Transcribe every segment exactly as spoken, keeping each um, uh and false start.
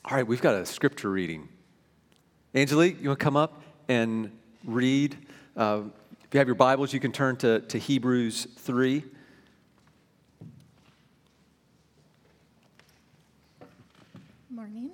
All right, we've got a scripture reading. Angelique, you want to come up and read? Uh, if you have your Bibles, you can turn to, to Hebrews three. Morning.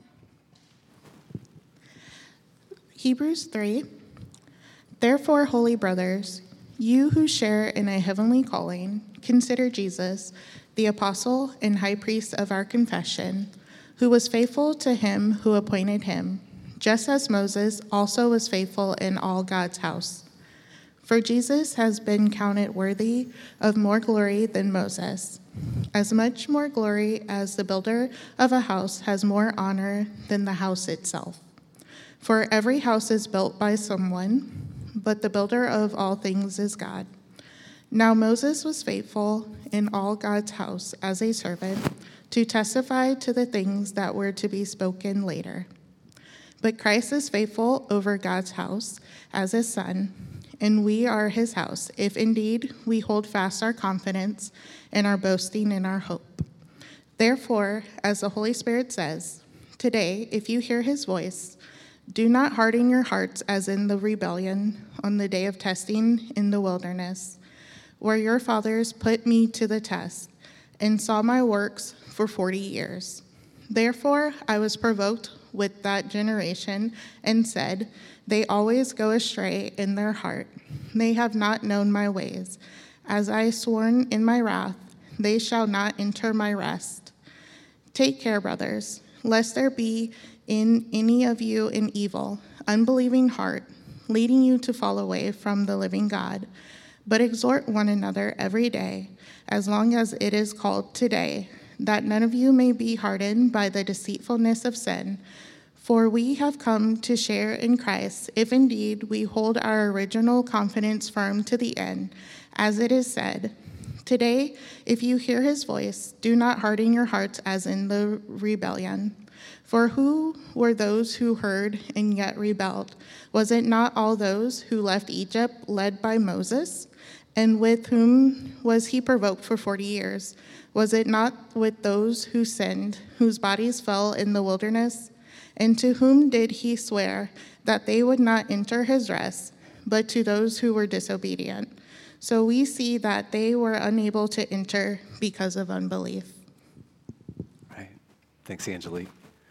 Hebrews three. Therefore, holy brothers, you who share in a heavenly calling, consider Jesus, the apostle and high priest of our confession, who was faithful to him who appointed him, just as Moses also was faithful in all God's house. For Jesus has been counted worthy of more glory than Moses, as much more glory as the builder of a house has more honor than the house itself. For every house is built by someone, but the builder of all things is God. Now Moses was faithful in all God's house as a servant to testify to the things that were to be spoken later. But Christ is faithful over God's house as his son, and we are his house, if indeed we hold fast our confidence and are boasting in our hope. Therefore, as the Holy Spirit says, today, if you hear his voice, do not harden your hearts as in the rebellion on the day of testing in the wilderness, where your fathers put me to the test and saw my works for forty years. Therefore, I was provoked with that generation and said, they always go astray in their heart. They have not known my ways. As I sworn in my wrath, they shall not enter my rest. Take care, brothers, lest there be in any of you an evil, unbelieving heart, leading you to fall away from the living God. But exhort one another every day, as long as it is called today, that none of you may be hardened by the deceitfulness of sin. For we have come to share in Christ, if indeed we hold our original confidence firm to the end, as it is said, today, if you hear his voice, do not harden your hearts as in the rebellion. For who were those who heard and yet rebelled? Was it not all those who left Egypt led by Moses? And with whom was he provoked for forty years? Was it not with those who sinned, whose bodies fell in the wilderness? And to whom did he swear that they would not enter his rest, but to those who were disobedient? So we see that they were unable to enter because of unbelief. Right. Thanks, Angelique.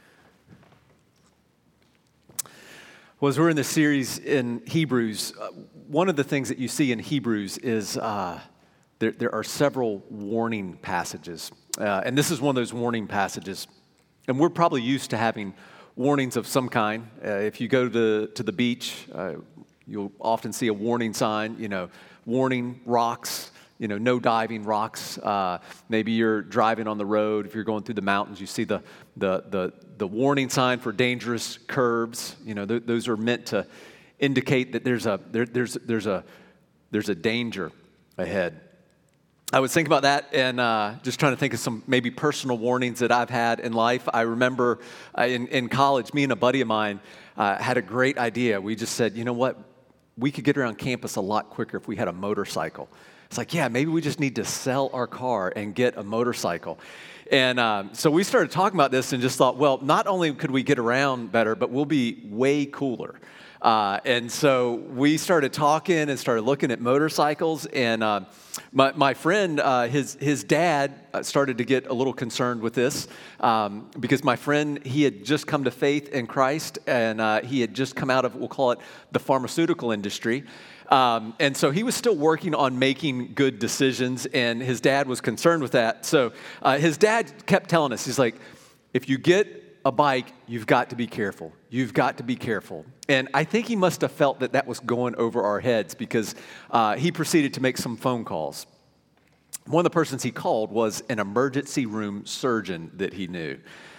Well, as we're in the series in Hebrews, uh, one of the things that you see in Hebrews is uh, there, there are several warning passages. Uh, and this is one of those warning passages. And we're probably used to having warnings of some kind. Uh, if you go to, to the beach, uh, you'll often see a warning sign, you know, warning rocks, you know, no diving rocks. Uh, maybe you're driving on the road. If you're going through the mountains, you see the the the, the warning sign for dangerous curves. You know, th- those are meant to indicate that there's a there, there's there's a there's a danger ahead. I was thinking about that and uh, just trying to think of some maybe personal warnings that I've had in life. I remember uh, in, in college, me and a buddy of mine uh, had a great idea. We just said, you know what? We could get around campus a lot quicker if we had a motorcycle. It's like, yeah, maybe we just need to sell our car and get a motorcycle. And um, so we started talking about this and just thought, well, not only could we get around better, but we'll be way cooler. Uh, and so we started talking and started looking at motorcycles. And uh, my, my friend, uh, his his dad started to get a little concerned with this um, because my friend, he had just come to faith in Christ, and uh, he had just come out of, we'll call it, the pharmaceutical industry. Um, and so he was still working on making good decisions, and his dad was concerned with that. So uh, his dad kept telling us, he's like, if you get a bike, you've got to be careful. You've got to be careful. And I think he must have felt that that was going over our heads because uh, he proceeded to make some phone calls. One of the persons he called was an emergency room surgeon that he knew.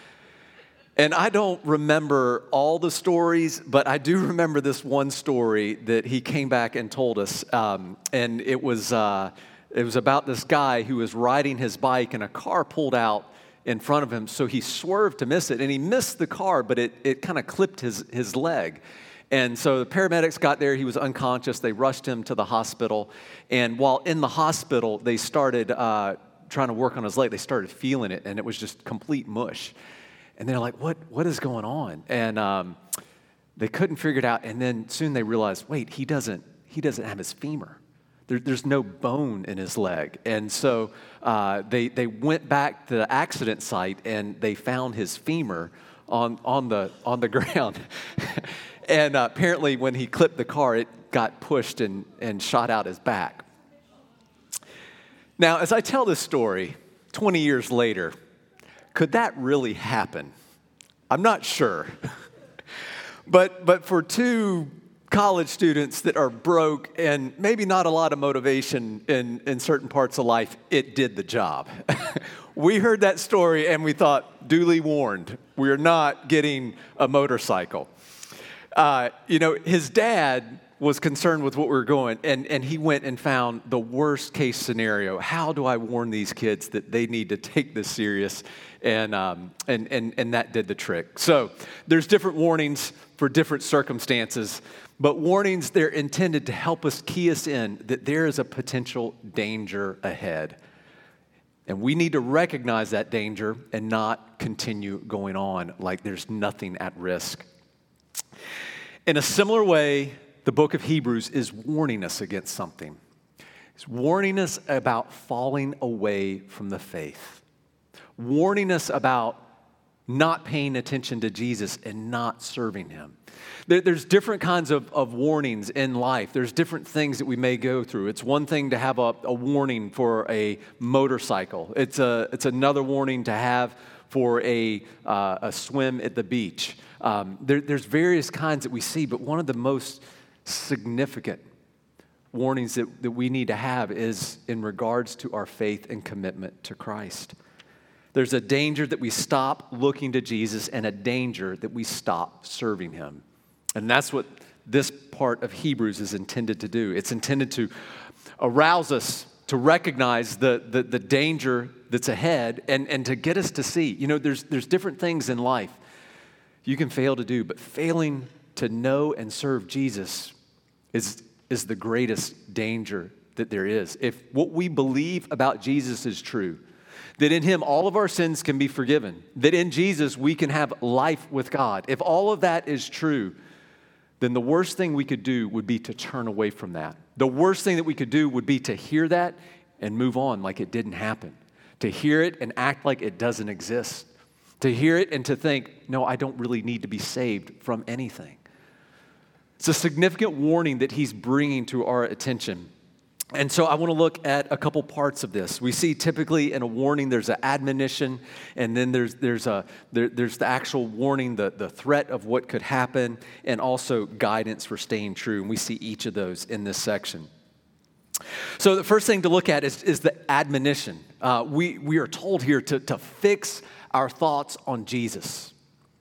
And I don't remember all the stories, but I do remember this one story that he came back and told us. Um, and it was uh, it was about this guy who was riding his bike and a car pulled out in front of him, so he swerved to miss it, and he missed the car, but it, it kind of clipped his, his leg. And so the paramedics got there. He was unconscious. They rushed him to the hospital, and while in the hospital, they started uh, trying to work on his leg. They started feeling it, and it was just complete mush. And they're like, what, what is going on? And um, they couldn't figure it out. And then soon they realized, wait, he doesn't, he doesn't have his femur. There, there's no bone in his leg. And so uh, they, they went back to the accident site and they found his femur on, on, the, on the ground. And uh, apparently when he clipped the car, it got pushed and, and shot out his back. Now, as I tell this story twenty years later, could that really happen? I'm not sure. but, but for two college students that are broke and maybe not a lot of motivation in, in certain parts of life, it did the job. We heard that story and we thought, duly warned, we're not getting a motorcycle. Uh, you know, his dad was concerned with what we were going, and, and he went and found the worst case scenario. How do I warn these kids that they need to take this serious? And, um, and, and, and that did the trick. So there's different warnings for different circumstances, but warnings, they're intended to help us key us in that there is a potential danger ahead. And we need to recognize that danger and not continue going on like there's nothing at risk. In a similar way, the book of Hebrews is warning us against something. It's warning us about falling away from the faith. Warning us about not paying attention to Jesus and not serving him. There, there's different kinds of, of warnings in life. There's different things that we may go through. It's one thing to have a, a warning for a motorcycle. It's, a, it's another warning to have for a, uh, a swim at the beach. Um, there, there's various kinds that we see, but one of the most significant warnings that, that we need to have is in regards to our faith and commitment to Christ. There's a danger that we stop looking to Jesus and a danger that we stop serving him. And that's what this part of Hebrews is intended to do. It's intended to arouse us to recognize the, the, the danger that's ahead and, and to get us to see. You know, there's, there's different things in life you can fail to do, but failing to know and serve Jesus is, is the greatest danger that there is. If what we believe about Jesus is true, that in him all of our sins can be forgiven, that in Jesus we can have life with God, if all of that is true, then the worst thing we could do would be to turn away from that. The worst thing that we could do would be to hear that and move on like it didn't happen, to hear it and act like it doesn't exist, to hear it and to think, no, I don't really need to be saved from anything. It's a significant warning that he's bringing to our attention. And so I want to look at a couple parts of this. We see typically in a warning, there's an admonition, and then there's there's a there, there's the actual warning, the, the threat of what could happen, and also guidance for staying true. And we see each of those in this section. So the first thing to look at is, is the admonition. Uh, we, we are told here to, to fix our thoughts on Jesus.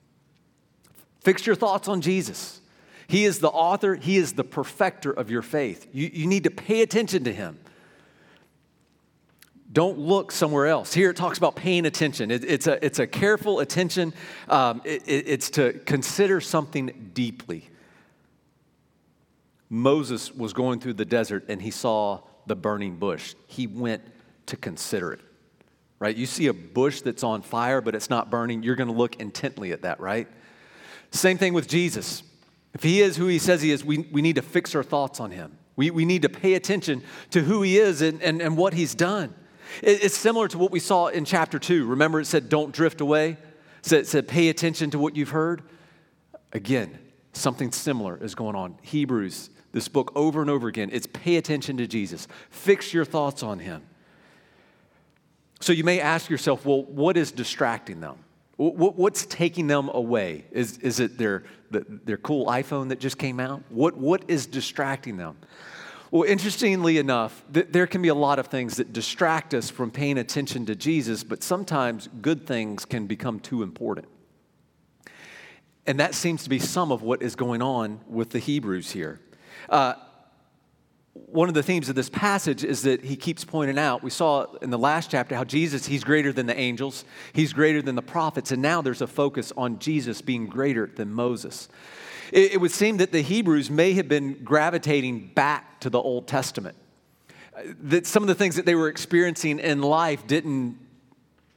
Fix your thoughts on Jesus. He is the author, he is the perfecter of your faith. You, you need to pay attention to him. Don't look somewhere else. Here it talks about paying attention. It, it's, a, it's a careful attention. Um, it, it, it's to consider something deeply. Moses was going through the desert and he saw the burning bush. He went to consider it, right? You see a bush that's on fire, but it's not burning. You're going to look intently at that, right? Same thing with Jesus. If he is who he says he is, we, we need to fix our thoughts on him. We, we need to pay attention to who he is and, and, and what he's done. It, it's similar to what we saw in chapter two. Remember it said, don't drift away? It said, it said, pay attention to what you've heard. Again, something similar is going on. Hebrews, this book over and over again, it's pay attention to Jesus. Fix your thoughts on him. So you may ask yourself, well, what is distracting them? What's taking them away? Is, is it their, their cool iPhone that just came out? What, what is distracting them? Well, interestingly enough, th- there can be a lot of things that distract us from paying attention to Jesus, but sometimes good things can become too important. And that seems to be some of what is going on with the Hebrews here. Uh, One of the themes of this passage is that he keeps pointing out, we saw in the last chapter how Jesus, he's greater than the angels, he's greater than the prophets, and now there's a focus on Jesus being greater than Moses. It, it would seem that the Hebrews may have been gravitating back to the Old Testament. That some of the things that they were experiencing in life didn't,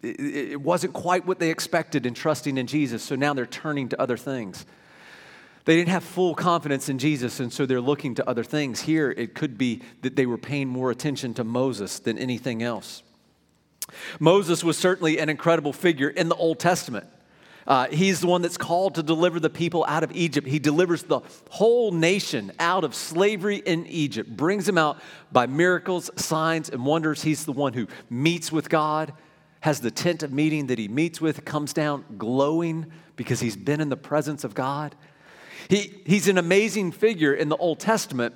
it, it wasn't quite what they expected in trusting in Jesus, so now they're turning to other things. They didn't have full confidence in Jesus, and so they're looking to other things. Here, it could be that they were paying more attention to Moses than anything else. Moses was certainly an incredible figure in the Old Testament. Uh, he's the one that's called to deliver the people out of Egypt. He delivers the whole nation out of slavery in Egypt, brings them out by miracles, signs, and wonders. He's the one who meets with God, has the tent of meeting that he meets with, comes down glowing because he's been in the presence of God. He, he's an amazing figure in the Old Testament,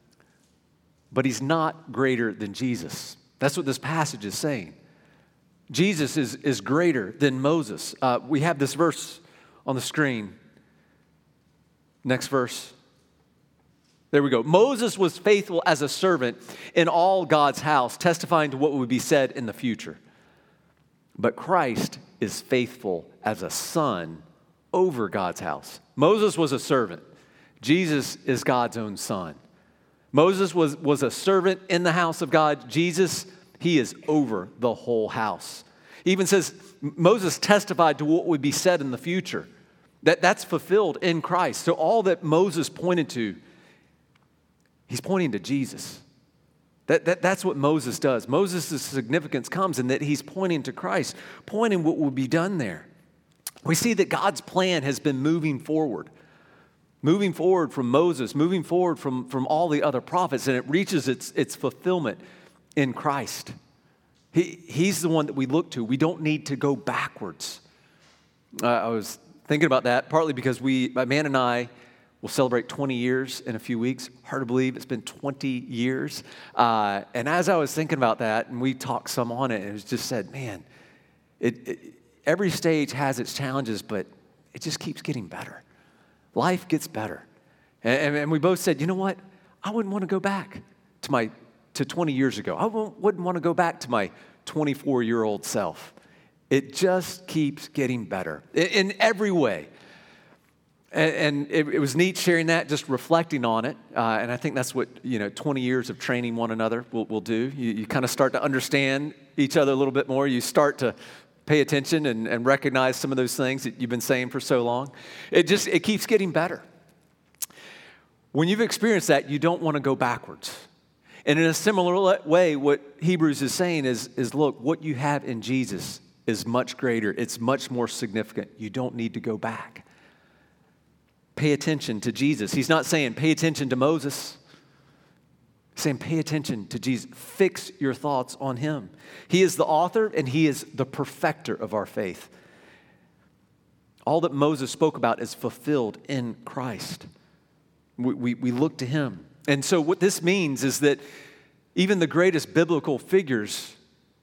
but he's not greater than Jesus. That's what this passage is saying. Jesus is, is greater than Moses. Uh, we have this verse on the screen. Next verse. There we go. Moses was faithful as a servant in all God's house, testifying to what would be said in the future. But Christ is faithful as a son over God's house. Moses was a servant. Jesus is God's own son. Moses was, was a servant in the house of God. Jesus, he is over the whole house. He even says Moses testified to what would be said in the future. That, that's fulfilled in Christ. So all that Moses pointed to, he's pointing to Jesus. That, that, that's what Moses does. Moses' significance comes in that he's pointing to Christ, pointing what will be done there. We see that God's plan has been moving forward. Moving forward from Moses, moving forward from, from all the other prophets, and it reaches its, its fulfillment in Christ. He, he's the one that we look to. We don't need to go backwards. Uh, I was thinking about that, partly because we, my man and I, will celebrate twenty years in a few weeks. Hard to believe it's been twenty years. Uh, and as I was thinking about that, and we talked some on it, and it was just said, man, it, it, every stage has its challenges, but it just keeps getting better. Life gets better. And, and we both said, you know what? I wouldn't want to go back to my to twenty years ago. I wouldn't want to go back to my twenty-four-year-old self. It just keeps getting better in, in every way. And, and it, it was neat sharing that, just reflecting on it. Uh, and I think that's what, you know, twenty years of training one another will, will do. You, you kind of start to understand each other a little bit more. You start to pay attention and, and recognize some of those things that you've been saying for so long. It just, it keeps getting better. When you've experienced that, you don't want to go backwards. And in a similar way, what Hebrews is saying is, is, look, what you have in Jesus is much greater. It's much more significant. You don't need to go back. Pay attention to Jesus. He's not saying pay attention to Moses. He's saying pay attention to Jesus. Fix your thoughts on him. He is the author and he is the perfecter of our faith. All that Moses spoke about is fulfilled in Christ. We, we, we look to him. And so what this means is that even the greatest biblical figures,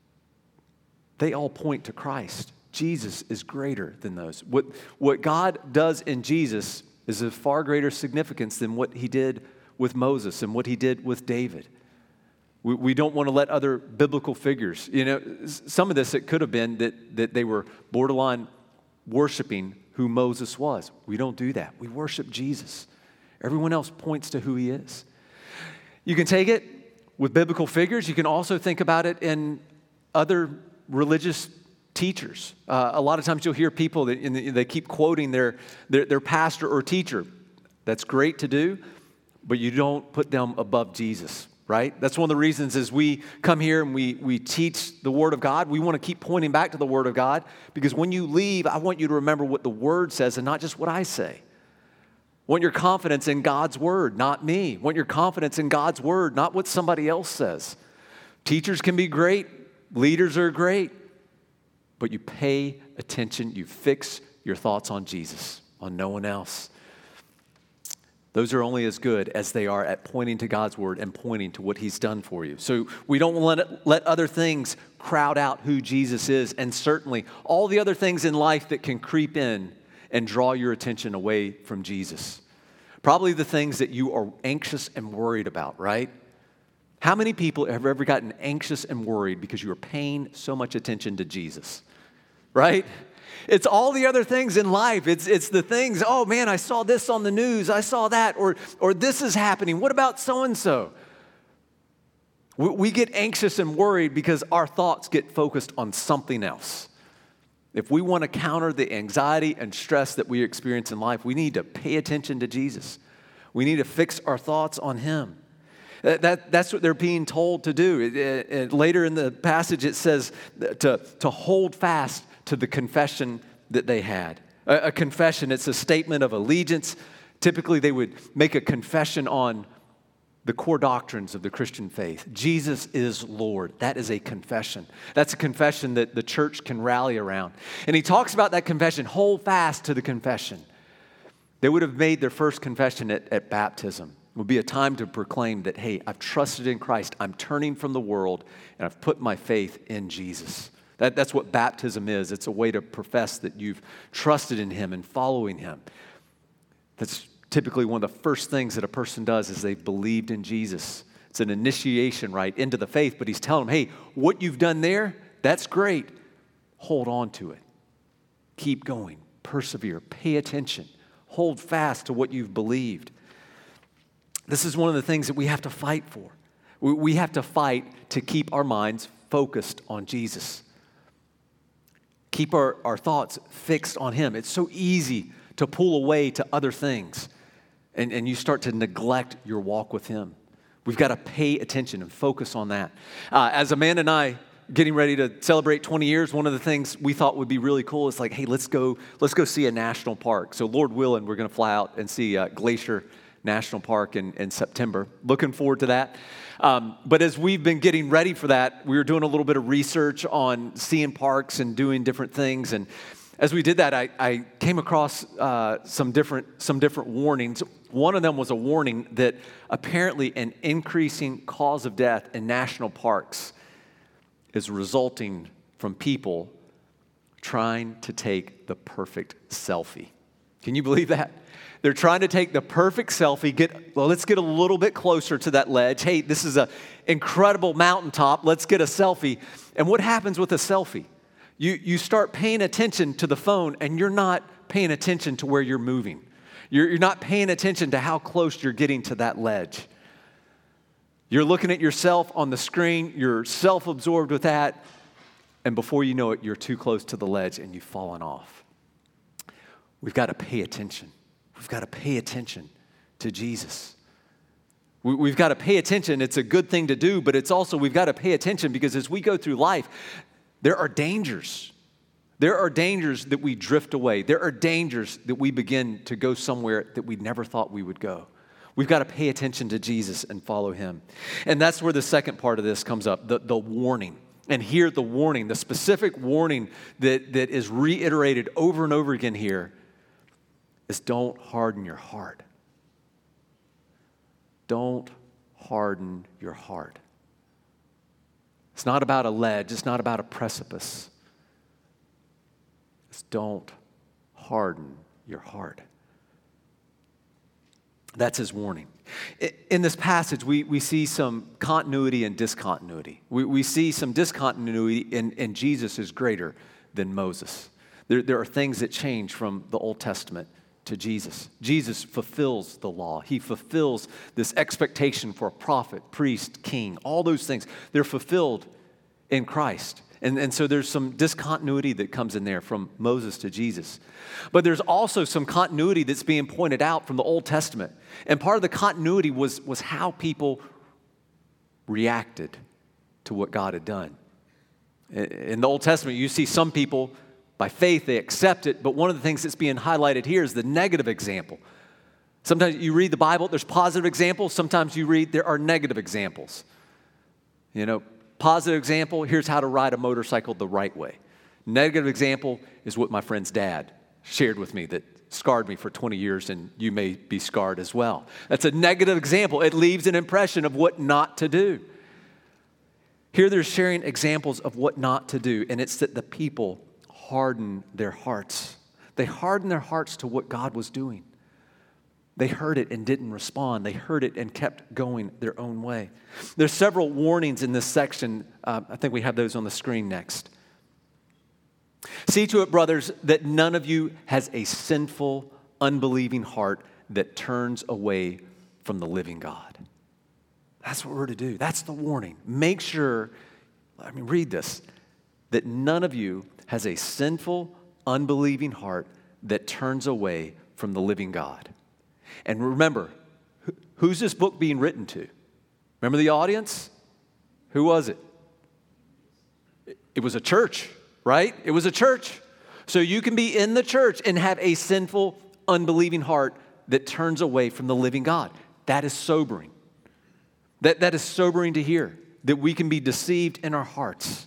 they all point to Christ. Jesus is greater than those. What, what God does in Jesus is of far greater significance than what he did with Moses and what he did with David. We, we don't want to let other biblical figures, you know, some of this, it could have been that, that they were borderline worshiping who Moses was. We don't do that. We worship Jesus. Everyone else points to who he is. You can take it with biblical figures. You can also think about it in other religious teachers. Uh, a lot of times you'll hear people that in the, they keep quoting their, their, their pastor or teacher. That's great to do, but you don't put them above Jesus, right? That's one of the reasons as we come here and we, we teach the Word of God, we want to keep pointing back to the Word of God, because when you leave, I want you to remember what the Word says and not just what I say. Want your confidence in God's Word, not me. Want your confidence in God's Word, not what somebody else says. Teachers can be great. Leaders are great. But you pay attention. You fix your thoughts on Jesus, on no one else. Those are only as good as they are at pointing to God's Word and pointing to what he's done for you. So we don't let, it, let other things crowd out who Jesus is, and certainly all the other things in life that can creep in and draw your attention away from Jesus. Probably the things that you are anxious and worried about, right? How many people have ever gotten anxious and worried because you are paying so much attention to Jesus, right? It's all the other things in life. It's, it's the things, oh man, I saw this on the news. I saw that, or, or this is happening. What about so-and-so? We, we get anxious and worried because our thoughts get focused on something else. If we want to counter the anxiety and stress that we experience in life, we need to pay attention to Jesus. We need to fix our thoughts on him. That, that, that's what they're being told to do. It, it, it, later in the passage, it says to, to hold fast to the confession that they had. A, a confession, it's a statement of allegiance. Typically, they would make a confession on the core doctrines of the Christian faith. Jesus is Lord. That is a confession. That's a confession that the church can rally around. And he talks about that confession, hold fast to the confession. They would have made their first confession at, at baptism. It would be a time to proclaim that, hey, I've trusted in Christ. I'm turning from the world, and I've put my faith in Jesus. That, that's what baptism is. It's a way to profess that you've trusted in him and following him. That's typically one of the first things that a person does is they've believed in Jesus. It's an initiation, right, into the faith. But he's telling them, hey, what you've done there, that's great. Hold on to it. Keep going. Persevere. Pay attention. Hold fast to what you've believed. This is one of the things that we have to fight for. We have to fight to keep our minds focused on Jesus. Keep our, our thoughts fixed on him. It's so easy to pull away to other things. And, and you start to neglect your walk with him. We've got to pay attention and focus on that. Uh, as Amanda and I getting ready to celebrate twenty years, one of the things we thought would be really cool is like, hey, let's go, let's go see a national park. So Lord willing, we're going to fly out and see uh, Glacier National Park in, in September. Looking forward to that. Um, but as we've been getting ready for that, we were doing a little bit of research on seeing parks and doing different things. And as we did that, I, I came across uh, some different some different warnings. One of them was a warning that apparently an increasing cause of death in national parks is resulting from people trying to take the perfect selfie. Can you believe that? They're trying to take the perfect selfie. Get well, let's get a little bit closer to that ledge. Hey, this is an incredible mountaintop. Let's get a selfie. And what happens with a selfie? You, you start paying attention to the phone, and you're not paying attention to where you're moving. You're, you're not paying attention to how close you're getting to that ledge. You're looking at yourself on the screen. You're self-absorbed with that. And before you know it, you're too close to the ledge, and you've fallen off. We've got to pay attention. We've got to pay attention to Jesus. We, we've got to pay attention. It's a good thing to do, but it's also we've got to pay attention because as we go through life, there are dangers. There are dangers that we drift away. There are dangers that we begin to go somewhere that we never thought we would go. We've got to pay attention to Jesus and follow him. And that's where the second part of this comes up, the, the warning. And here the warning, the specific warning that, that is reiterated over and over again here is don't harden your heart. Don't harden your heart. It's not about a ledge. It's not about a precipice. It's don't harden your heart. That's his warning. In this passage, we, we see some continuity and discontinuity. We, we see some discontinuity in, in Jesus is greater than Moses. There, there are things that change from the Old Testament to Jesus. Jesus fulfills the law. He fulfills this expectation for a prophet, priest, king, all those things. They're fulfilled in Christ. And, and so there's some discontinuity that comes in there from Moses to Jesus. But there's also some continuity that's being pointed out from the Old Testament. And part of the continuity was, was how people reacted to what God had done. In the Old Testament, you see some people, by faith, they accept it. But one of the things that's being highlighted here is the negative example. Sometimes you read the Bible, there's positive examples. Sometimes you read there are negative examples. You know, positive example, here's how to ride a motorcycle the right way. Negative example is what my friend's dad shared with me that scarred me for twenty years, and you may be scarred as well. That's a negative example. It leaves an impression of what not to do. Here they're sharing examples of what not to do, and it's that the people harden their hearts. They hardened their hearts to what God was doing. They heard it and didn't respond. They heard it and kept going their own way. There's several warnings in this section. Uh, I think we have those on the screen next. See to it, brothers, that none of you has a sinful, unbelieving heart that turns away from the living God. That's what we're to do. That's the warning. Make sure, I mean, read this, that none of you has a sinful, unbelieving heart that turns away from the living God. And remember, who's this book being written to? Remember the audience? Who was it? It was a church, right? It was a church. So you can be in the church and have a sinful, unbelieving heart that turns away from the living God. That is sobering. That, that is sobering to hear, that we can be deceived in our hearts.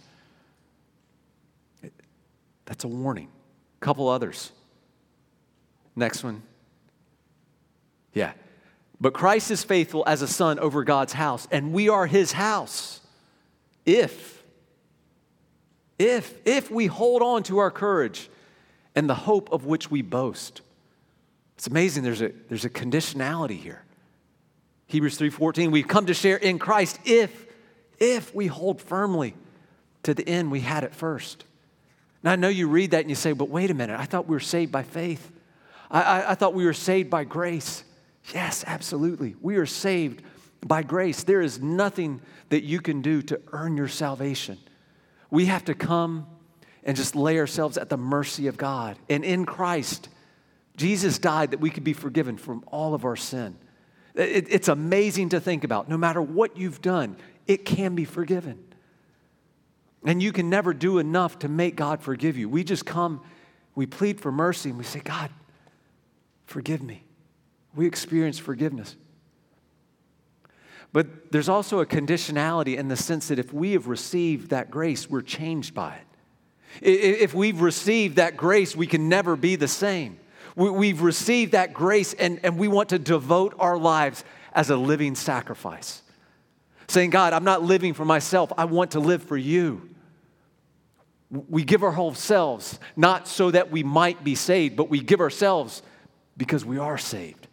That's a warning. A couple others. Next one. Yeah. But Christ is faithful as a son over God's house, and we are his house. If, if, if we hold on to our courage and the hope of which we boast. It's amazing, there's a, there's a conditionality here. Hebrews three fourteen, we've come to share in Christ if, if we hold firmly to the end we had at first. Now, I know you read that and you say, but wait a minute, I thought we were saved by faith. I, I, I thought we were saved by grace. Yes, absolutely. We are saved by grace. There is nothing that you can do to earn your salvation. We have to come and just lay ourselves at the mercy of God. And in Christ, Jesus died that we could be forgiven from all of our sin. It, it's amazing to think about. No matter what you've done, it can be forgiven. And you can never do enough to make God forgive you. We just come, we plead for mercy, and we say, God, forgive me. We experience forgiveness. But there's also a conditionality in the sense that if we have received that grace, we're changed by it. If we've received that grace, we can never be the same. We've received that grace, and, and we want to devote our lives as a living sacrifice. Saying, God, I'm not living for myself. I want to live for you. We give our whole selves, not so that we might be saved, but we give ourselves because we are saved.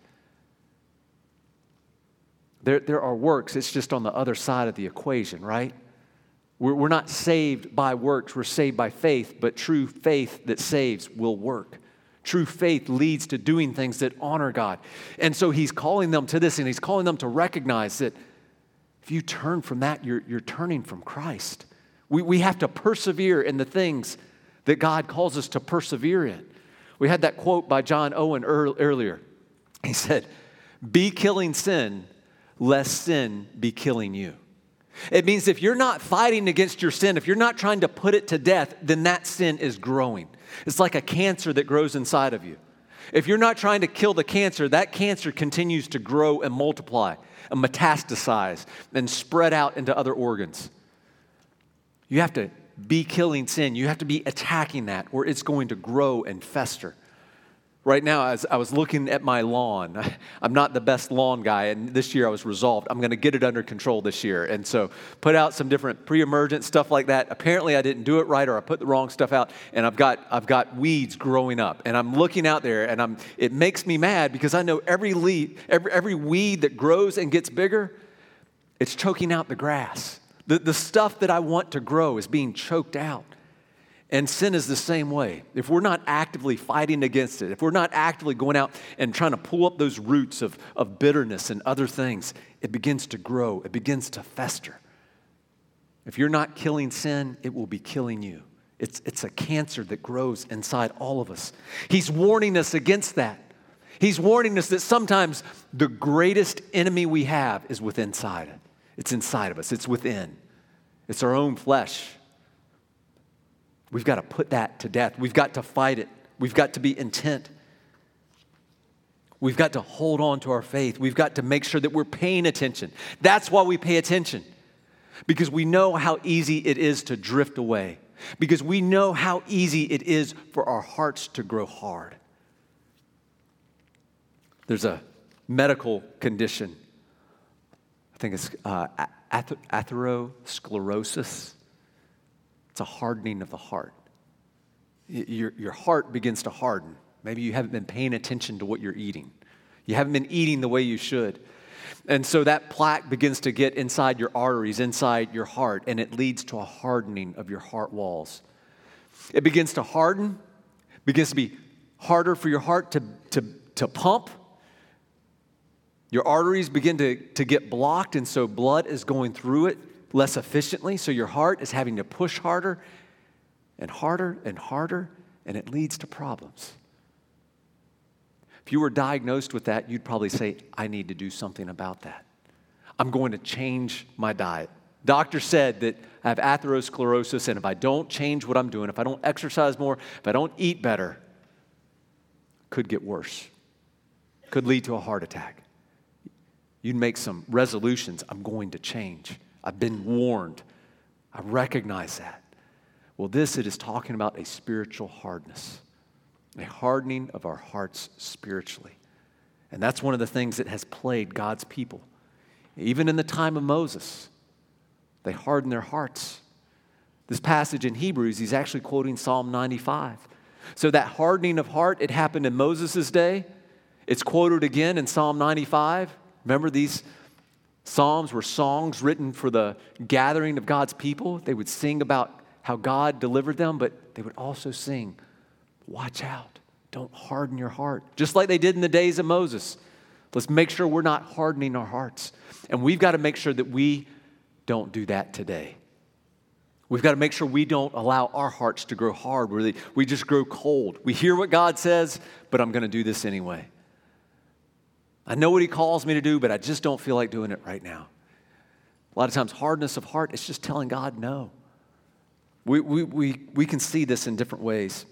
There, there are works. It's just on the other side of the equation, right? We're, we're not saved by works. We're saved by faith, but true faith that saves will work. True faith leads to doing things that honor God. And so he's calling them to this, and he's calling them to recognize that if you turn from that, you're, you're turning from Christ. We, we have to persevere in the things that God calls us to persevere in. We had that quote by John Owen earlier. He said, be killing sin, lest sin be killing you. It means if you're not fighting against your sin, if you're not trying to put it to death, then that sin is growing. It's like a cancer that grows inside of you. If you're not trying to kill the cancer, that cancer continues to grow and multiply and metastasize and spread out into other organs. You have to be killing sin. You have to be attacking that, or it's going to grow and fester. Right now, as I was looking at my lawn, I'm not the best lawn guy, and this year I was resolved, I'm going to get it under control this year. And so put out some different pre-emergent stuff like that. Apparently I didn't do it right, or I put the wrong stuff out, and I've got I've got weeds growing up. And I'm looking out there, and I'm it makes me mad because I know every leaf, every, every weed that grows and gets bigger, it's choking out the grass. The, the stuff that I want to grow is being choked out. And sin is the same way. If we're not actively fighting against it, if we're not actively going out and trying to pull up those roots of, of bitterness and other things, it begins to grow. It begins to fester. If you're not killing sin, it will be killing you. It's, it's a cancer that grows inside all of us. He's warning us against that. He's warning us that sometimes the greatest enemy we have is within inside. It's inside of us. It's within. It's our own flesh. We've got to put that to death. We've got to fight it. We've got to be intent. We've got to hold on to our faith. We've got to make sure that we're paying attention. That's why we pay attention. Because we know how easy it is to drift away. Because we know how easy it is for our hearts to grow hard. There's a medical condition. I think it's uh, ath- atherosclerosis. It's a hardening of the heart. Your, your heart begins to harden. Maybe you haven't been paying attention to what you're eating. You haven't been eating the way you should. And so that plaque begins to get inside your arteries, inside your heart, and it leads to a hardening of your heart walls. It begins to harden, begins to be harder for your heart to, to, to pump. Your arteries begin to, to get blocked, and so blood is going through it less efficiently, so your heart is having to push harder, and harder and harder, and it leads to problems. If you were diagnosed with that, you'd probably say, I need to do something about that. I'm going to change my diet. Doctor said that I have atherosclerosis, and if I don't change what I'm doing, if I don't exercise more, if I don't eat better, it could get worse. Could lead to a heart attack. You'd make some resolutions. I'm going to change. I've been warned. I recognize that. Well, this, it is talking about a spiritual hardness, a hardening of our hearts spiritually. And that's one of the things that has plagued God's people. Even in the time of Moses, they hardened their hearts. This passage in Hebrews, he's actually quoting Psalm ninety-five. So that hardening of heart, it happened in Moses' day. It's quoted again in Psalm ninety-five. Remember, these psalms were songs written for the gathering of God's people. They would sing about how God delivered them, but they would also sing, watch out, don't harden your heart. Just like they did in the days of Moses. Let's make sure we're not hardening our hearts. And we've got to make sure that we don't do that today. We've got to make sure we don't allow our hearts to grow hard, where they, we just grow cold. We hear what God says, but I'm going to do this anyway. I know what he calls me to do, but I just don't feel like doing it right now. A lot of times, hardness of heart is just telling God no. We, we, we, we can see this in different ways.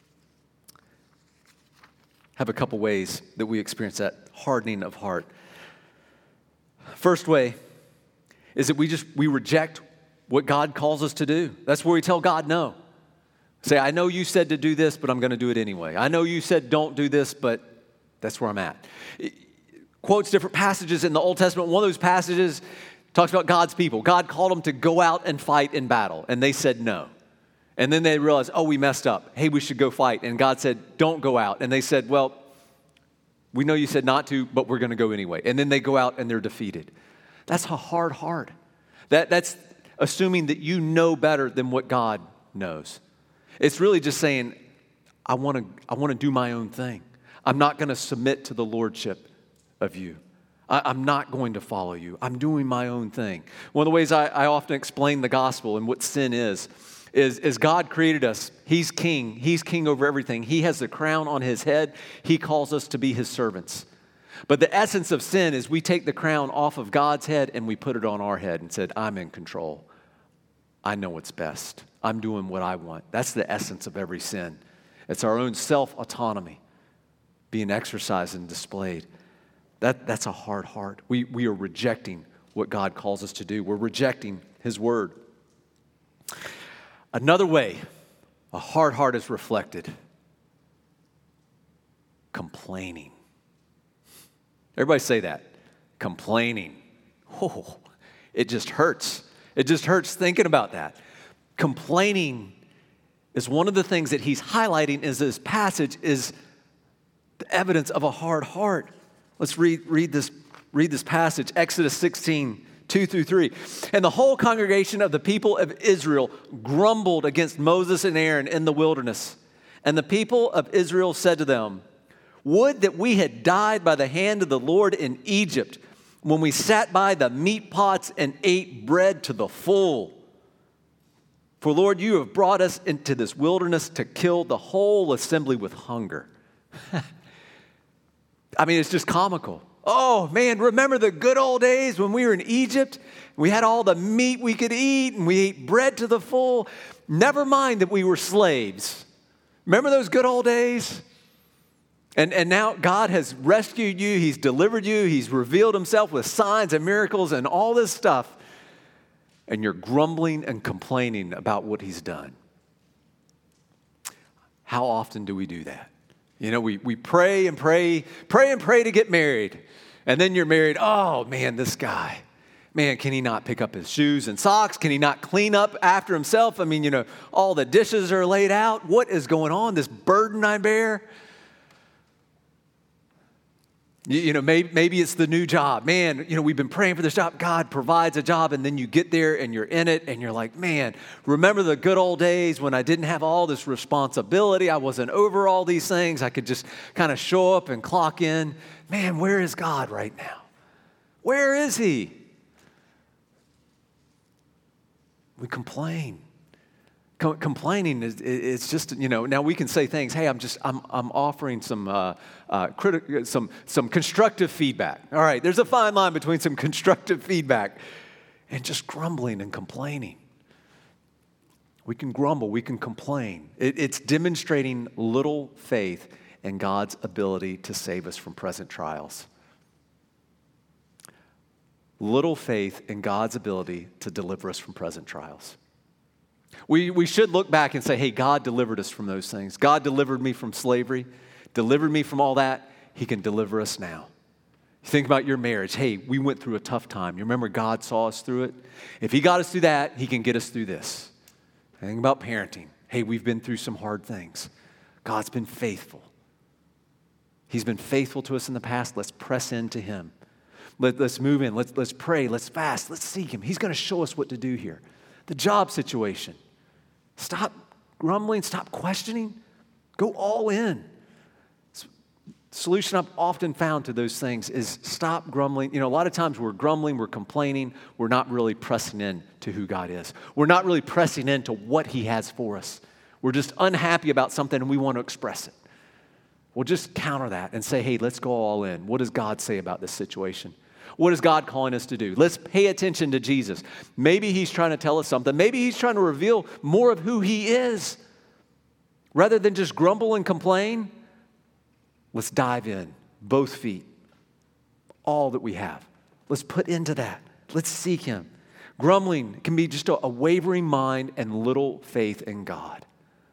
Have a couple ways that we experience that hardening of heart. First way is that we just, we reject what God calls us to do. That's where we tell God no. Say, I know you said to do this, but I'm going to do it anyway. I know you said don't do this, but that's where I'm at. It quotes different passages in the Old Testament. One of those passages talks about God's people. God called them to go out and fight in battle, and they said no. And then they realized, oh, we messed up. Hey, we should go fight. And God said, don't go out. And they said, well, we know you said not to, but we're going to go anyway. And then they go out and they're defeated. That's a hard heart. That, that's assuming that you know better than what God knows. It's really just saying, I want to I want to do my own thing. I'm not going to submit to the lordship of you. I, I'm not going to follow you. I'm doing my own thing. One of the ways I, I often explain the gospel and what sin is, is, is God created us. He's king. He's king over everything. He has the crown on his head. He calls us to be his servants. But the essence of sin is we take the crown off of God's head and we put it on our head and said, I'm in control. I know what's best. I'm doing what I want. That's the essence of every sin. It's our own self-autonomy being exercised and displayed. That, that's a hard heart. We, we are rejecting what God calls us to do. We're rejecting his word. Another way a hard heart is reflected, complaining. Everybody say that. Complaining. Oh, it just hurts. It just hurts thinking about that. Complaining is one of the things that he's highlighting in this passage is the evidence of a hard heart. Let's read, read, this, read this passage, Exodus sixteen, two through three. And the whole congregation of the people of Israel grumbled against Moses and Aaron in the wilderness. And the people of Israel said to them, would that we had died by the hand of the Lord in Egypt, when we sat by the meat pots and ate bread to the full. For Lord, you have brought us into this wilderness to kill the whole assembly with hunger. I mean, it's just comical. Oh, man, remember the good old days when we were in Egypt? We had all the meat we could eat, and we ate bread to the full. Never mind that we were slaves. Remember those good old days? And, and now God has rescued you. He's delivered you. He's revealed himself with signs and miracles and all this stuff. And you're grumbling and complaining about what he's done. How often do we do that? You know, we, we pray and pray, pray and pray to get married. And then you're married. Oh, man, this guy. Man, can he not pick up his shoes and socks? Can he not clean up after himself? I mean, you know, all the dishes are laid out. What is going on? This burden I bear. You, you know, maybe, maybe it's the new job. Man, you know, we've been praying for this job. God provides a job, and then you get there and you're in it, and you're like, man, remember the good old days when I didn't have all this responsibility. I wasn't over all these things. I could just kind of show up and clock in. Man, where is God right now? Where is he? We complain. Com- complaining is it's just, you know, now we can say things, hey, I'm just, I'm, I'm offering some, uh, uh, criti- some, some constructive feedback. All right, there's a fine line between some constructive feedback and just grumbling and complaining. We can grumble, we can complain. It, it's demonstrating little faith in God's ability to save us from present trials. Little faith in God's ability to deliver us from present trials. We, we should look back and say, hey, God delivered us from those things. God delivered me from slavery, delivered me from all that. He can deliver us now. You think about your marriage. Hey, we went through a tough time. You remember God saw us through it? If he got us through that, he can get us through this. Think about parenting. Hey, we've been through some hard things. God's been faithful. He's been faithful to us in the past. Let's press into him. Let, let's move in. Let's, let's pray. Let's fast. Let's seek him. He's going to show us what to do here. The job situation. Stop grumbling. Stop questioning. Go all in. The solution I've often found to those things is stop grumbling. You know, a lot of times we're grumbling, we're complaining, we're not really pressing in to who God is. We're not really pressing into what he has for us. We're just unhappy about something and we want to express it. We'll just counter that and say, hey, let's go all in. What does God say about this situation? What is God calling us to do? Let's pay attention to Jesus. Maybe he's trying to tell us something. Maybe he's trying to reveal more of who he is. Rather than just grumble and complain, let's dive in, both feet, all that we have. Let's put into that. Let's seek him. Grumbling can be just a, a wavering mind and little faith in God.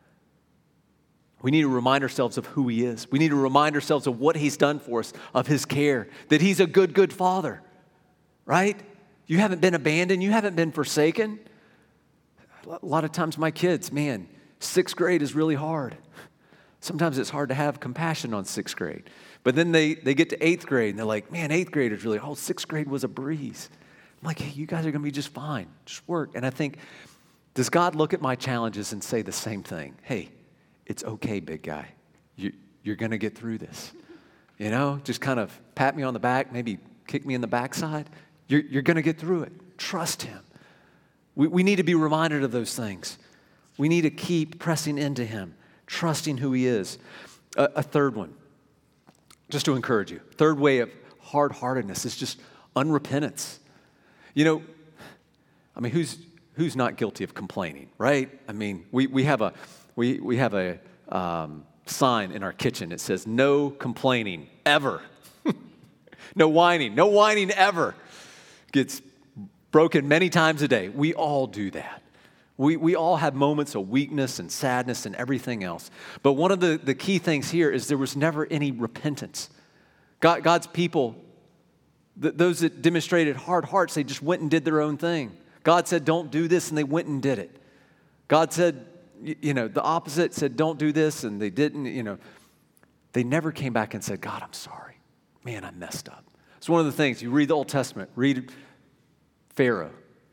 We need to remind ourselves of who he is. We need to remind ourselves of what he's done for us, of his care, that he's a good, good father, right? You haven't been abandoned. You haven't been forsaken. A lot of times my kids, man, sixth grade is really hard. Sometimes it's hard to have compassion on sixth grade. But then they, they get to eighth grade and they're like, man, eighth grade is really, oh, sixth grade was a breeze. I'm like, hey, you guys are going to be just fine. Just work. And I think, does God look at my challenges and say the same thing? Hey, it's okay, big guy. You, you're going to get through this. You know, just kind of pat me on the back, maybe kick me in the backside. You're, you're going to get through it. Trust him. We, we need to be reminded of those things. We need to keep pressing into him, trusting who he is. A, a third one, just to encourage you. Third way of hard-heartedness is just unrepentance. You know, I mean, who's who's not guilty of complaining, right? I mean, we, we have a we we have a um, sign in our kitchen. It says, "No complaining ever." No whining, no whining ever. Gets broken many times a day. We all do that. We we all have moments of weakness and sadness and everything else. But one of the, the key things here is there was never any repentance. God, God's people, th- those that demonstrated hard hearts, they just went and did their own thing. God said, don't do this, and they went and did it. God said, you, you know, the opposite, said, don't do this, and they didn't, you know. They never came back and said, God, I'm sorry. Man, I messed up. It's one of the things, you read the Old Testament, read Pharaoh.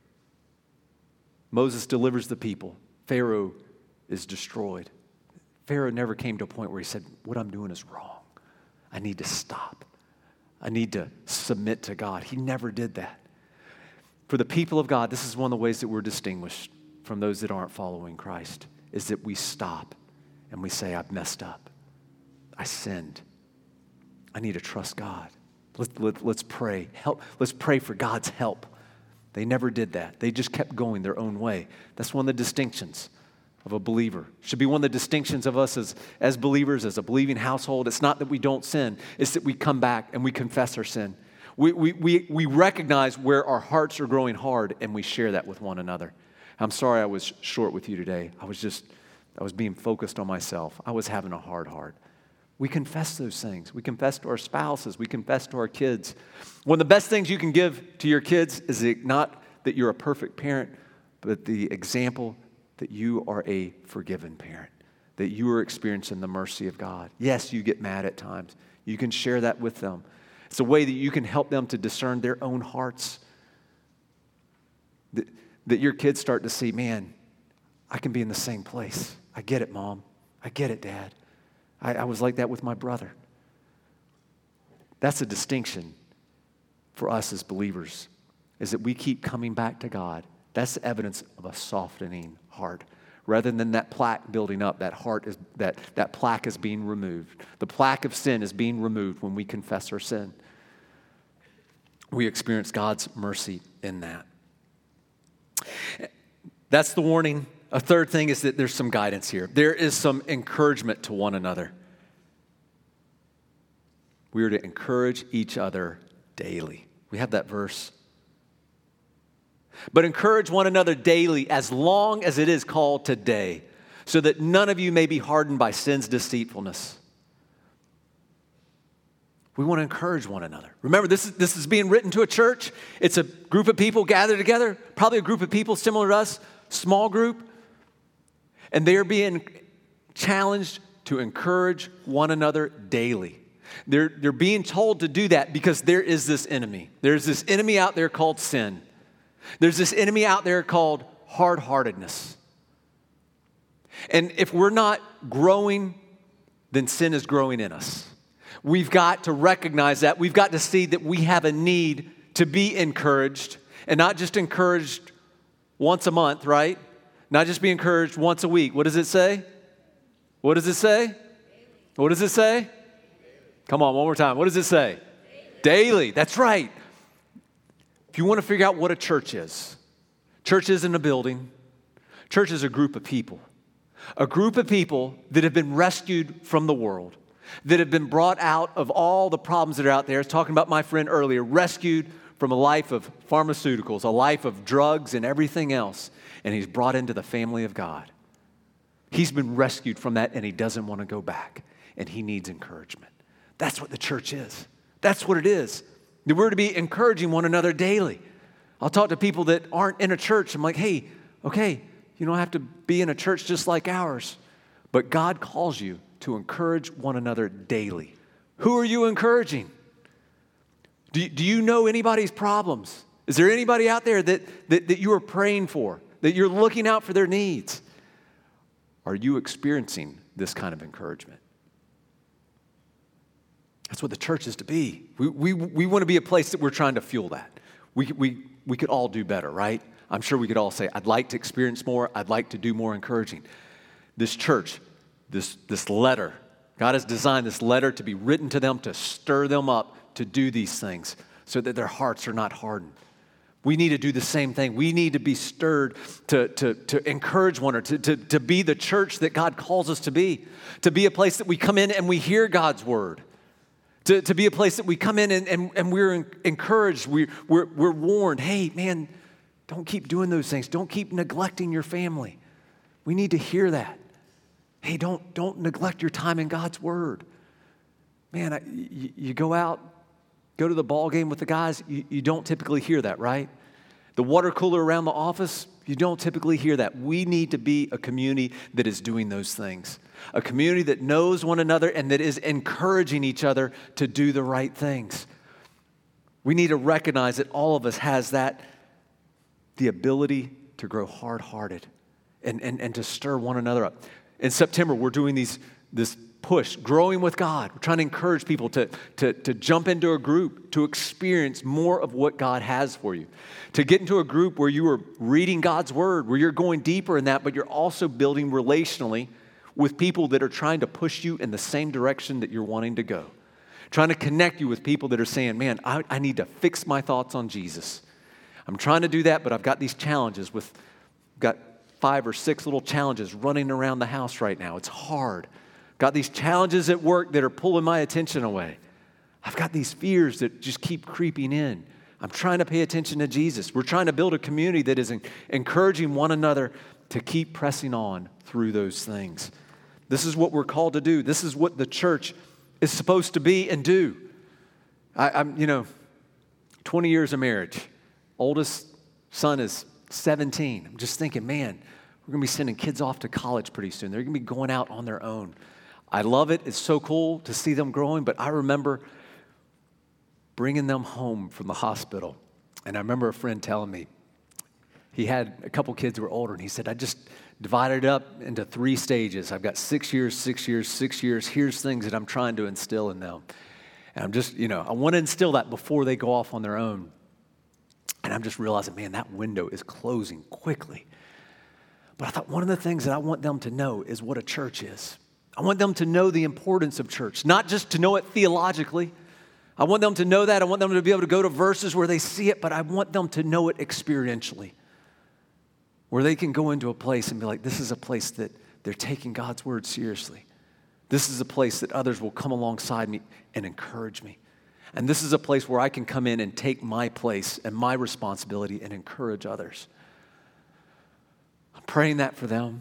Moses delivers the people. Pharaoh is destroyed. Pharaoh never came to a point where he said, what I'm doing is wrong. I need to stop. I need to submit to God. He never did that. For the people of God, this is one of the ways that we're distinguished from those that aren't following Christ, is that we stop and we say, I've messed up. I sinned. I need to trust God. Let, let, let's pray. Help. Let's pray for God's help. They never did that. They just kept going their own way. That's one of the distinctions of a believer. Should be one of the distinctions of us as, as believers, as a believing household. It's not that we don't sin. It's that we come back and we confess our sin. We, we, we, we recognize where our hearts are growing hard and we share that with one another. I'm sorry I was short with you today. I was just, I was being focused on myself. I was having a hard heart. We confess those things. We confess to our spouses. We confess to our kids. One of the best things you can give to your kids is not that you're a perfect parent, but the example that you are a forgiven parent, that you are experiencing the mercy of God. Yes, you get mad at times. You can share that with them. It's a way that you can help them to discern their own hearts. That, that your kids start to see, man, I can be in the same place. I get it, Mom. I get it, Dad. I, I was like that with my brother. That's a distinction for us as believers, is that we keep coming back to God. That's the evidence of a softening heart, rather than that plaque building up. That heart is that that plaque is being removed. The plaque of sin is being removed when we confess our sin. We experience God's mercy in that. That's the warning. A third thing is that there's some guidance here. There is some encouragement to one another. We are to encourage each other daily. We have that verse. But encourage one another daily as long as it is called today, so that none of you may be hardened by sin's deceitfulness. We want to encourage one another. Remember, this is, this is being written to a church. It's a group of people gathered together, probably a group of people similar to us, small group. And they are being challenged to encourage one another daily. They're, they're being told to do that because there is this enemy. There's this enemy out there called sin. There's this enemy out there called hard-heartedness. And if we're not growing, then sin is growing in us. We've got to recognize that. We've got to see that we have a need to be encouraged, and not just encouraged once a month, right? Not just be encouraged once a week. What does it say? What does it say? What does it say? Come on, one more time. What does it say? Daily. Daily. That's right. If you want to figure out what a church is, church isn't a building. Church is a group of people. A group of people that have been rescued from the world, that have been brought out of all the problems that are out there. I was talking about my friend earlier, rescued from a life of pharmaceuticals, a life of drugs and everything else, and he's brought into the family of God. He's been rescued from that, and he doesn't want to go back, and he needs encouragement. That's what the church is. That's what it is. We're to be encouraging one another daily. I'll talk to people that aren't in a church. I'm like, hey, okay, you don't have to be in a church just like ours, but God calls you to encourage one another daily. Who are you encouraging? Do, do you know anybody's problems? Is there anybody out there that, that, that you are praying for, that you're looking out for their needs? Are you experiencing this kind of encouragement? That's what the church is to be. We, we, we want to be a place that we're trying to fuel that. We, we, we could all do better, right? I'm sure we could all say, I'd like to experience more. I'd like to do more encouraging. This church, this, this letter, God has designed this letter to be written to them to stir them up to do these things so that their hearts are not hardened. We need to do the same thing. We need to be stirred to, to, to encourage one another, to, to, to be the church that God calls us to be, to be a place that we come in and we hear God's word. To, to be a place that we come in and, and, and we're encouraged, we, we're, we're warned, hey, man, don't keep doing those things. Don't keep neglecting your family. We need to hear that. Hey, don't, don't neglect your time in God's word. Man, I, you, you go out, go to the ball game with the guys, you, you don't typically hear that, right? The water cooler around the office, you don't typically hear that. We need to be a community that is doing those things. A community that knows one another and that is encouraging each other to do the right things. We need to recognize that all of us has that, the ability to grow hard-hearted and, and, and to stir one another up. In September, we're doing these this push, growing with God. We're trying to encourage people to, to, to jump into a group, to experience more of what God has for you. To get into a group where you are reading God's word, where you're going deeper in that, but you're also building relationally with people that are trying to push you in the same direction that you're wanting to go. Trying to connect you with people that are saying, man, I, I need to fix my thoughts on Jesus. I'm trying to do that, but I've got these challenges with, got five or six little challenges running around the house right now. It's hard. Got these challenges at work that are pulling my attention away. I've got these fears that just keep creeping in. I'm trying to pay attention to Jesus. We're trying to build a community that is encouraging one another to keep pressing on through those things. This is what we're called to do. This is what the church is supposed to be and do. I, I'm, you know, twenty years of marriage. Oldest son is seventeen. I'm just thinking, man, we're going to be sending kids off to college pretty soon. They're going to be going out on their own. I love it. It's so cool to see them growing, but I remember bringing them home from the hospital. And I remember a friend telling me, he had a couple kids who were older, and he said, I just divided it up into three stages. I've got six years, six years, six years. Here's things that I'm trying to instill in them. And I'm just, you know, I want to instill that before they go off on their own. And I'm just realizing, man, that window is closing quickly. But I thought one of the things that I want them to know is what a church is. I want them to know the importance of church, not just to know it theologically. I want them to know that. I want them to be able to go to verses where they see it, but I want them to know it experientially, where they can go into a place and be like, this is a place that they're taking God's word seriously. This is a place that others will come alongside me and encourage me. And this is a place where I can come in and take my place and my responsibility and encourage others. I'm praying that for them,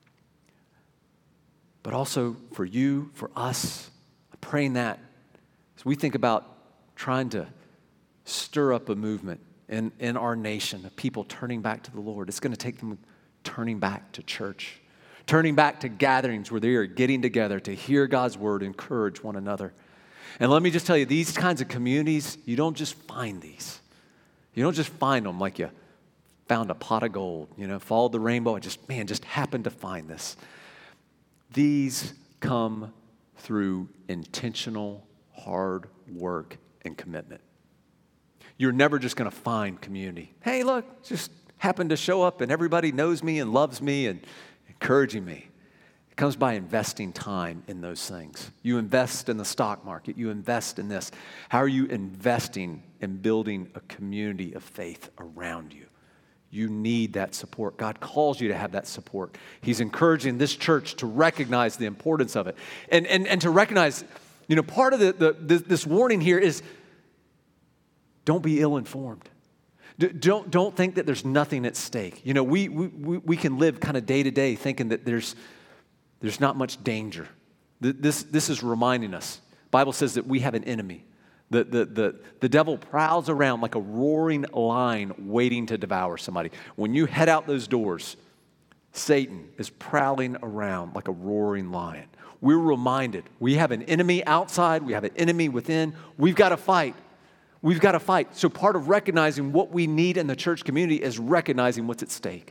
but also for you, for us. I'm praying that as we think about trying to stir up a movement in, in our nation of people turning back to the Lord. It's going to take them turning back to church, turning back to gatherings where they are getting together to hear God's word, encourage one another. And let me just tell you, these kinds of communities, you don't just find these. You don't just find them like you found a pot of gold, you know, followed the rainbow and just, man, just happened to find this. These come through intentional, hard work and commitment. You're never just going to find community. Hey, look, just happened to show up and everybody knows me and loves me and encouraging me. It comes by investing time in those things. You invest in the stock market. You invest in this. How are you investing in building a community of faith around you? You need that support. God calls you to have that support. He's encouraging this church to recognize the importance of it. And, and, and to recognize, you know, part of the, the, the this warning here is don't be ill-informed. D- don't, don't think that there's nothing at stake. You know, we, we, we can live kind of day to day thinking that there's, there's not much danger. This, this is reminding us. The Bible says that we have an enemy. The, the, the, the devil prowls around like a roaring lion waiting to devour somebody. When you head out those doors, Satan is prowling around like a roaring lion. We're reminded we have an enemy outside, we have an enemy within. We've got to fight. We've got to fight. So part of recognizing what we need in the church community is recognizing what's at stake.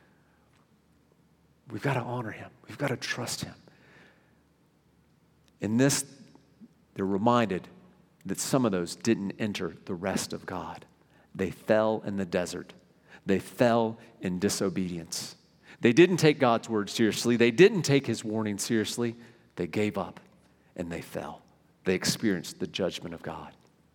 We've got to honor him. We've got to trust him. In this, they're reminded that some of those didn't enter the rest of God. They fell in the desert. They fell in disobedience. They didn't take God's word seriously. They didn't take his warning seriously. They gave up and they fell. They experienced the judgment of God.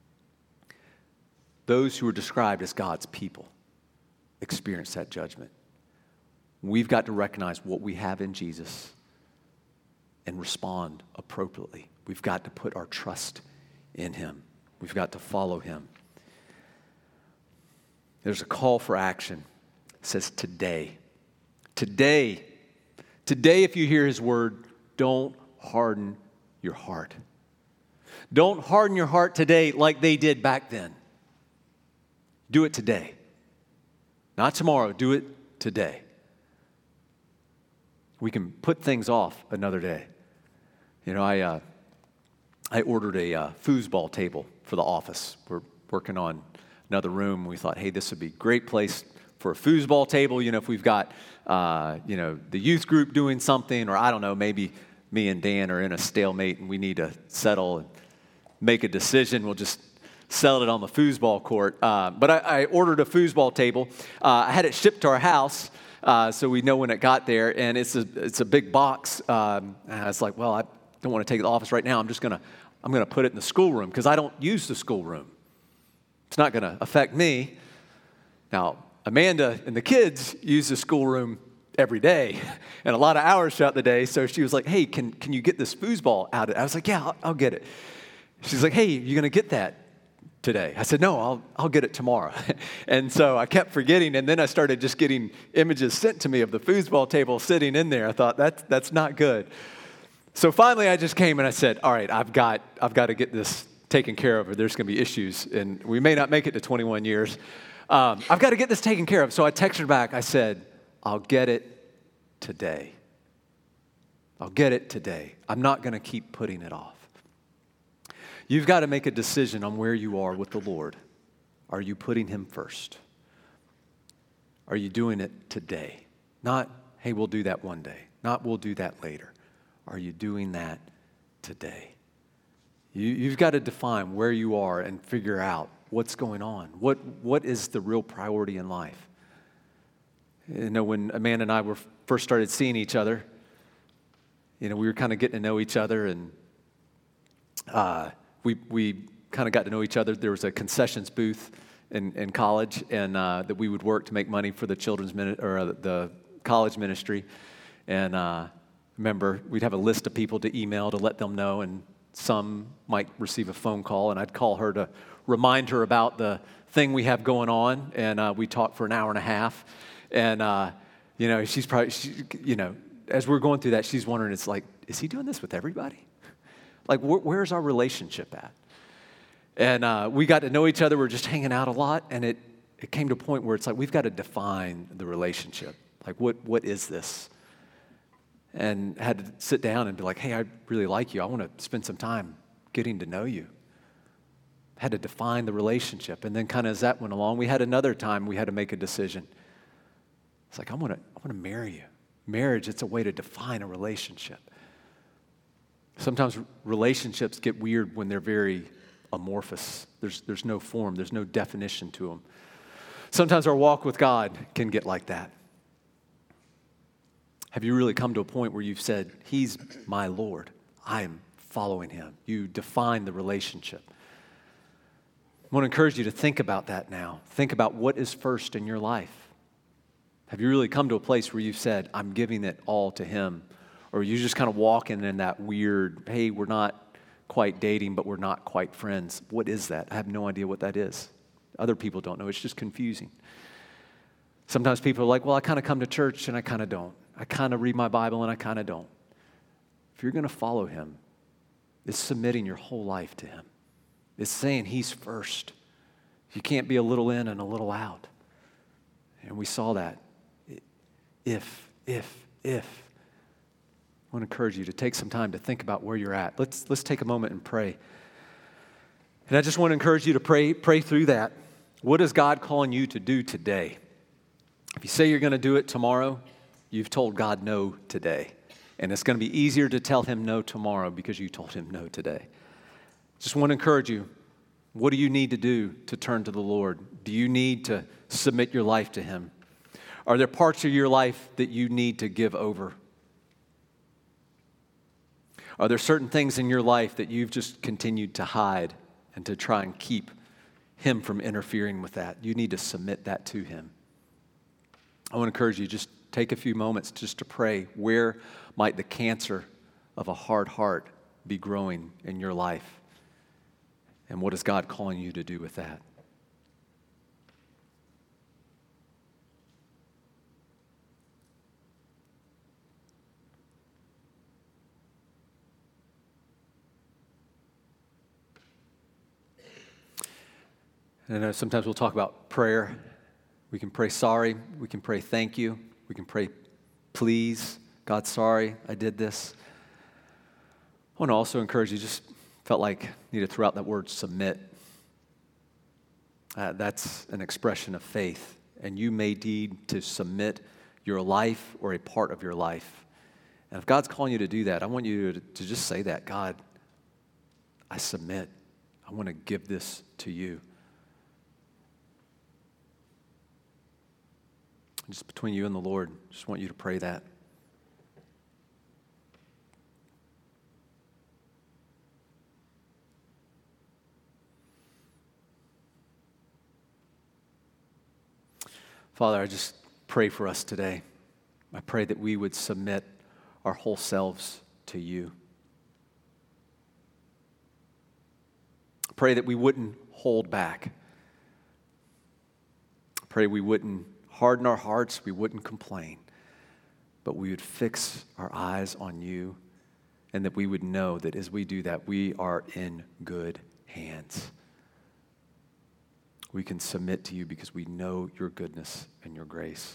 Those who are described as God's people experience that judgment. We've got to recognize what we have in Jesus and respond appropriately. We've got to put our trust in him. We've got to follow him. There's a call for action. It says today. Today. Today, if you hear his word, don't harden your heart. Don't harden your heart today like they did back then. Do it today. Not tomorrow. Do it today. We can put things off another day. You know, I uh, I ordered a uh, foosball table for the office. We're working on another room. We thought, hey, this would be a great place for a foosball table. You know, if we've got, uh, you know, the youth group doing something, or I don't know, maybe me and Dan are in a stalemate and we need to settle and make a decision. We'll just settle it on the foosball court. Uh, but I, I ordered a foosball table. Uh, I had it shipped to our house. Uh, so we know when it got there, and it's a it's a big box. Um, and I was like, well, I don't want to take it to the office right now. I'm just gonna I'm gonna put it in the schoolroom because I don't use the schoolroom. It's not gonna affect me. Now, Amanda and the kids use the schoolroom every day, and a lot of hours throughout the day. So she was like, hey, can can you get this foosball out of it? I was like, yeah, I'll, I'll get it. She's like, hey, you gonna get that today? I said, no, I'll I'll get it tomorrow. And so I kept forgetting, and then I started just getting images sent to me of the foosball table sitting in there. I thought, that's that's not good. So finally I just came and I said, all right, I've got I've got to get this taken care of, or there's going to be issues, and we may not make it to twenty-one years. Um, I've got to get this taken care of. So I texted her back. I said, I'll get it today. I'll get it today. I'm not going to keep putting it off. You've got to make a decision on where you are with the Lord. Are you putting him first? Are you doing it today? Not, hey, we'll do that one day. Not, we'll do that later. Are you doing that today? You, you've got to define where you are and figure out what's going on. What, what is the real priority in life? You know, when Amanda and I were first started seeing each other, you know, we were kind of getting to know each other, and uh, we we kind of got to know each other. There was a concessions booth in, in college, and uh, that we would work to make money for the children's mini- or uh, the college ministry. And uh, remember, we'd have a list of people to email to let them know, and some might receive a phone call, and I'd call her to remind her about the thing we have going on, and uh, we talked for an hour and a half. And uh, you know, she's probably, she, you know. As we're going through that, she's wondering, it's like, is he doing this with everybody? Like, wh- where's our relationship at? And uh, we got to know each other. We're just hanging out a lot. And it, it came to a point where it's like, we've got to define the relationship. Like, what what is this? And had to sit down and be like, hey, I really like you. I want to spend some time getting to know you. Had to define the relationship. And then kind of as that went along, we had another time we had to make a decision. It's like, I want to I want to marry you. Marriage, it's a way to define a relationship. Sometimes relationships get weird when they're very amorphous. There's, there's no form, there's no definition to them. Sometimes our walk with God can get like that. Have you really come to a point where you've said, He's my Lord, I am following Him? You define the relationship. I want to encourage you to think about that now. Think about what is first in your life. Have you really come to a place where you've said, I'm giving it all to Him? Or are you just kind of walking in that weird, hey, we're not quite dating, but we're not quite friends? What is that? I have no idea what that is. Other people don't know. It's just confusing. Sometimes people are like, well, I kind of come to church and I kind of don't. I kind of read my Bible and I kind of don't. If you're going to follow Him, it's submitting your whole life to Him. It's saying He's first. You can't be a little in and a little out. And we saw that. If, if, if. I want to encourage you to take some time to think about where you're at. Let's, let's take a moment and pray. And I just want to encourage you to pray, pray through that. What is God calling you to do today? If you say you're going to do it tomorrow, you've told God no today. And it's going to be easier to tell Him no tomorrow because you told Him no today. Just want to encourage you. What do you need to do to turn to the Lord? Do you need to submit your life to Him? Are there parts of your life that you need to give over? Are there certain things in your life that you've just continued to hide and to try and keep Him from interfering with that? You need to submit that to Him. I want to encourage you, just take a few moments just to pray. Where might the cancer of a hard heart be growing in your life? And what is God calling you to do with that? And I know sometimes we'll talk about prayer. We can pray sorry. We can pray thank you. We can pray please. God, sorry I did this. I want to also encourage you, just felt like I need to throw out that word submit. Uh, that's an expression of faith. And you may need to submit your life or a part of your life. And if God's calling you to do that, I want you to, to just say that. God, I submit. I want to give this to you. Just between you and the Lord, just want you to pray that. Father, I just pray for us today. I pray that we would submit our whole selves to you. I pray that we wouldn't hold back. I pray we wouldn't harden our hearts, we wouldn't complain, but we would fix our eyes on you, and that we would know that as we do that, we are in good hands. We can submit to you because we know your goodness and your grace.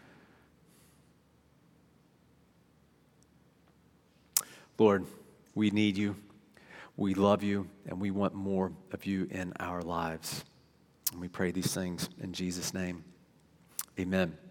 Lord, we need you, we love you, and we want more of you in our lives. And we pray these things in Jesus' name. Amen.